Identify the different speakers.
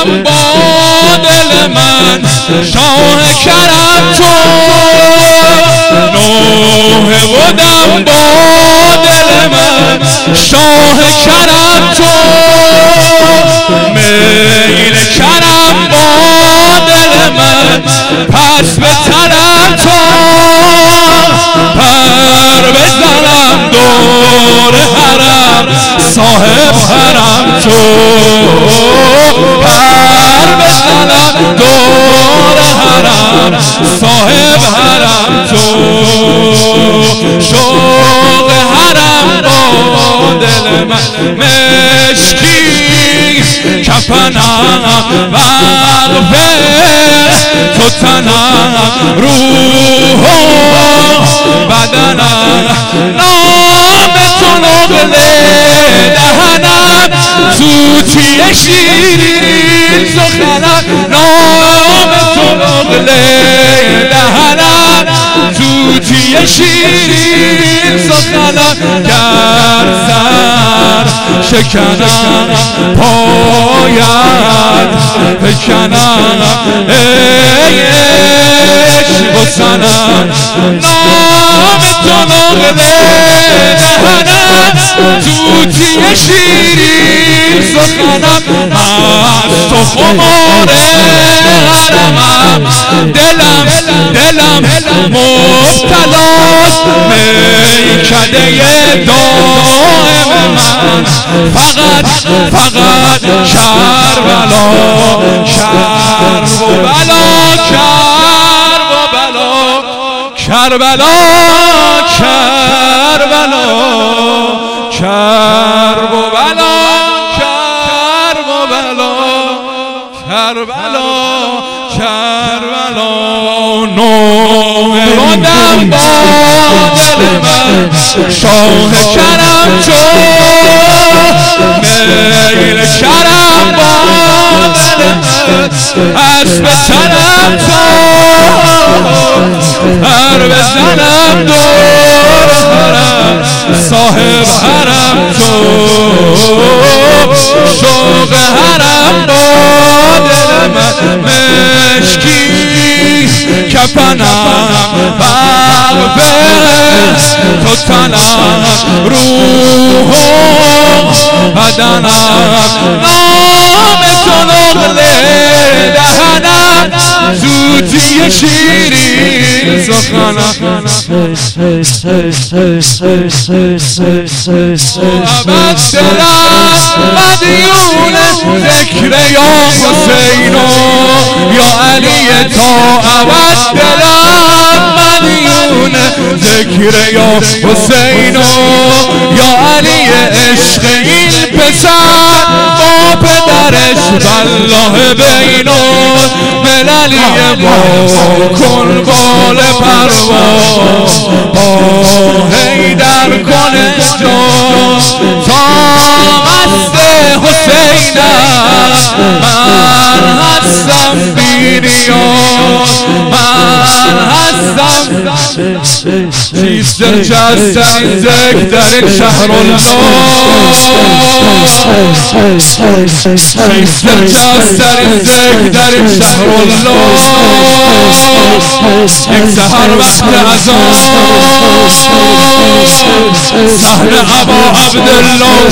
Speaker 1: بدم با دل من شاه کرم تو نوحه بدم با دل من شاه کرم تو میل کرم با دل من پس بترم تو پر بزنم دور حرم صاحب حرم تو پر بزنم دور حرم صاحب حرم تو شوق حرم با دل من مشکی کفنم وقفه تو تنم روح و بدنم نام تو نقل دهنم توتی شیرین سخنم نام تو نقل دهنم توتی شیرین سخنم گر سر شکنم پاید بکنم ای عشق و سنم نام تو نقل دهنم توتی شیرین سخنم مست و خمار حرمم دلم مبتلاست میکده دائم من فقط کربلا نوحه بدم با دل من شاه کرم تو میل کرم با دل من اسب سرم تو پر بزنم دور حرم صاحب حرم تو شوق حرم با دل من مشکی کفنم وقفه تو تنم روح و بدنم نام تو نقل دهنم توتی شیرین سخنم ابد دلم مدیون ذکر یا حسین یا علی تا ابد دلم مدیون ذکر یا حسین یا علی عشق این پسر با پدرش والله بین المللی ما کن بال پرواز با حیدر کن جان تا مست حسینم من هستم بی نیاز من هستم چیست دلچسب‌ترین ذکر در این شهر الله چیست دلچسب‌ترین ذکر در این شهر الله یک سحر وقت اذان صحن ابا عبدالله